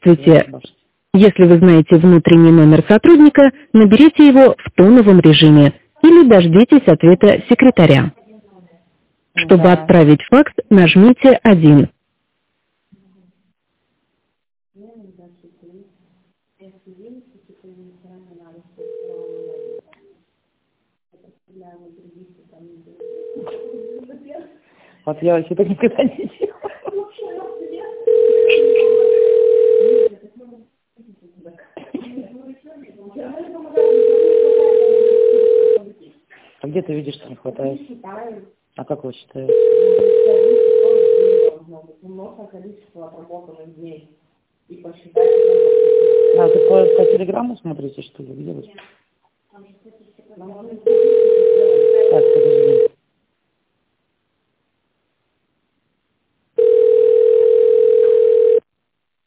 Здравствуйте. Если вы знаете внутренний номер сотрудника, наберите его в тоновом режиме или дождитесь ответа секретаря. Чтобы Да. отправить факс, нажмите 1. Вот я вообще так никогда не делала. А где ты видишь, что не хватает? А как вы считаете? А ты по телеграмму смотрите, что ли? Где вы? Так,